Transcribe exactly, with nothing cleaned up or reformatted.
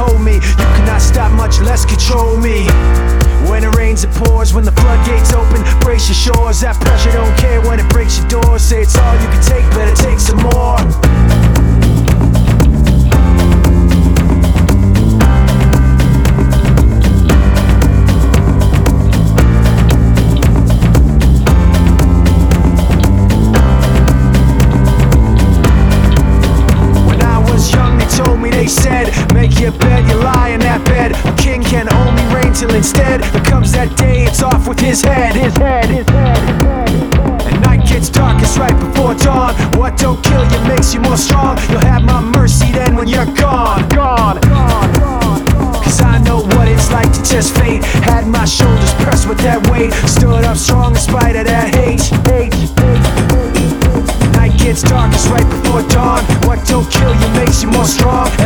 hold me. You cannot stop, much less control me. When it rains it pours, when the floodgates open, brace your shores. That pressure don't care when it breaks your doors. Say it's all you can take, better take some more. They said, make your bed, you lie in that bed. A king can only reign till instead there comes that day, it's off with his head. His head, his head, his head, his head. And night gets darkest right before dawn. What don't kill you makes you more strong. You'll have my mercy then when you're gone. Gone, gone, gone, gone. Cause I know what it's like to test fate. Had my shoulders pressed with that weight. Stood up strong in spite of that hate. Hate, hate, hate. Night gets darkest right before dawn. What don't kill you makes you more strong.